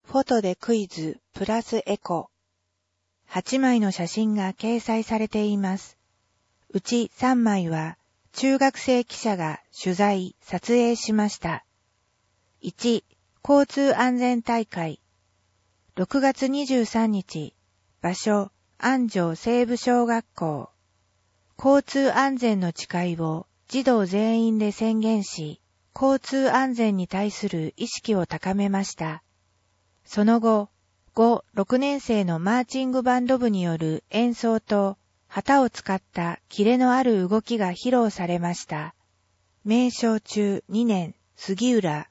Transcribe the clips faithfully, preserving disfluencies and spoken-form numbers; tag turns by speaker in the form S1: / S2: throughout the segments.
S1: フォトでクイズプラスエコ。はちまいの写真が掲載されています。うちさんまいは中学生記者が取材、撮影しました。いち、交通安全大会。ろくがつにじゅうさんにち、場所、安城西部小学校。交通安全の誓いを児童全員で宣言し、交通安全に対する意識を高めました。その後、ご、ろくねんせいのマーチングバンド部による演奏と旗を使ったキレのある動きが披露されました。名小中にねん、杉浦。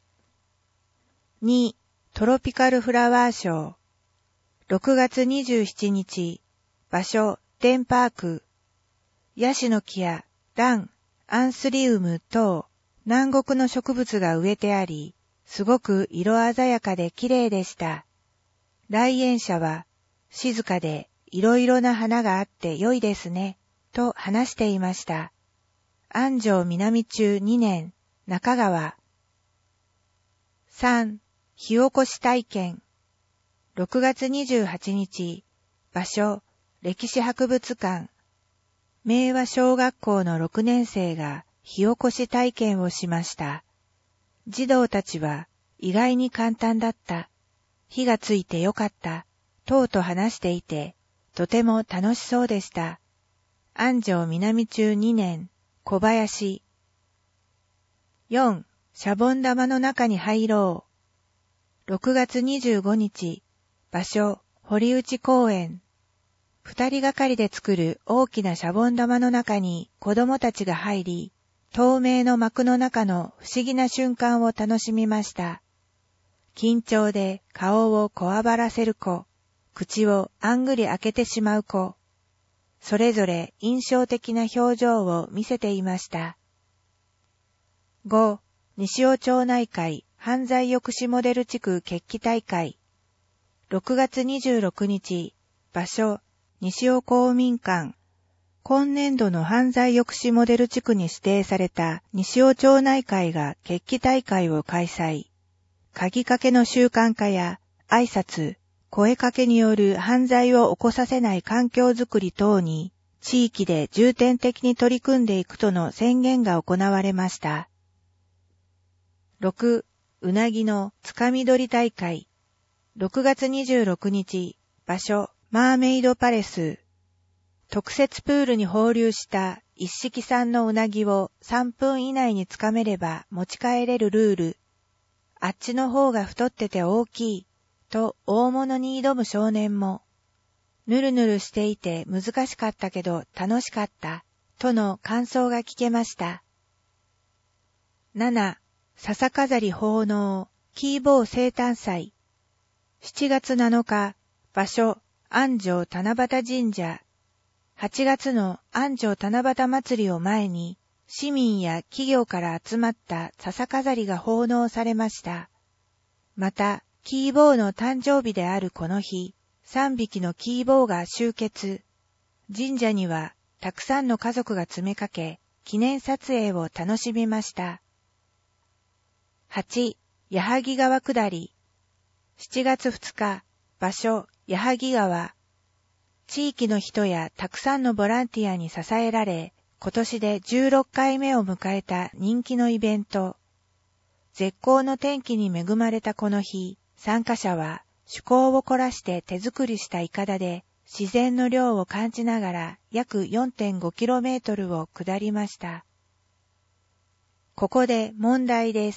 S1: に、トロピカルフラワーショー。ろくがつにじゅうしちにち、場所、デンパーク。ヤシの木やラン、アンスリウム等、南国の植物が植えてあり、すごく色鮮やかで綺麗でした。来園者は、静かでいろいろな花があって良いですね、と話していました。安城南中にねん、中川。さん、火起こし体験。ろくがつにじゅうはちにち、場所、歴史博物館。明和小学校のろくねんせいが火起こし体験をしました。児童たちは意外に簡単だった。火がついてよかった。等と話していて、とても楽しそうでした。安城南中にねん、小林。よん、シャボン玉の中に入ろう。ろくがつにじゅうごにち、場所、堀内公園。二人がかりで作る大きなシャボン玉の中に子供たちが入り、透明の膜の中の不思議な瞬間を楽しみました。緊張で顔をこわばらせる子、口をあんぐり開けてしまう子、それぞれ印象的な表情を見せていました。ご、西尾町内会犯罪抑止モデル地区決起大会。ろくがつにじゅうろくにち、場所、西尾公民館。今年度の犯罪抑止モデル地区に指定された西尾町内会が決起大会を開催。鍵かけの習慣化や挨拶、声かけによる犯罪を起こさせない環境づくり等に地域で重点的に取り組んでいくとの宣言が行われました。ろく、うなぎのつかみ取り大会。ろくがつにじゅうろくにち、場所、マーメイドパレス。特設プールに放流した一色産のうなぎをさんぷん以内につかめれば持ち帰れるルール。あっちの方が太ってて大きい、と大物に挑む少年も。ぬるぬるしていて難しかったけど楽しかった、との感想が聞けました。なな、笹飾り奉納、キーボー生誕祭。しちがつなのか、場所、安城七夕神社。はちがつの安城七夕祭りを前に、市民や企業から集まった笹飾りが奉納されました。また、キーボーの誕生日であるこの日、さんびきのキーボーが集結。神社にはたくさんの家族が詰めかけ、記念撮影を楽しみました。はち、矢作川下り。しちがつふつか、場所、矢作川。地域の人やたくさんのボランティアに支えられ、今年でじゅうろっかいめを迎えた人気のイベント。絶好の天気に恵まれたこの日、参加者は趣向を凝らして手作りしたイカダで自然の涼を感じながら約 よんてんごキロメートル を下りました。ここで問題です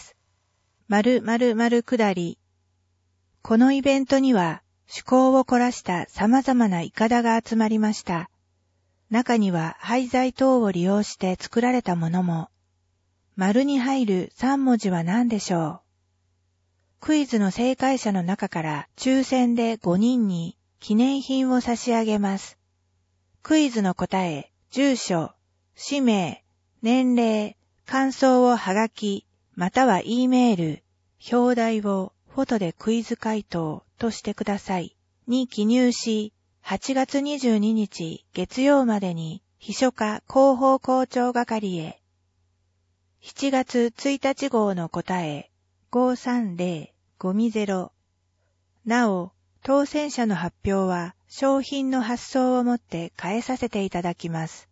S1: 。〇〇〇下り。このイベントには趣向を凝らした様々なイカダが集まりました。中には廃材等を利用して作られたものも。丸に入るさんもじは何でしょう。クイズの正解者の中から抽選でごにんに記念品を差し上げます。クイズの答え、住所、氏名、年齢、感想をはがき、または E メール、表題をフォトでクイズ回答としてください。に記入し、はちがつにじゅうににち月曜までに秘書課広報校長係へ。しちがつついたち号の答え、ごさんぜろごにゼロ。 なお、当選者の発表は商品の発送をもって返させていただきます。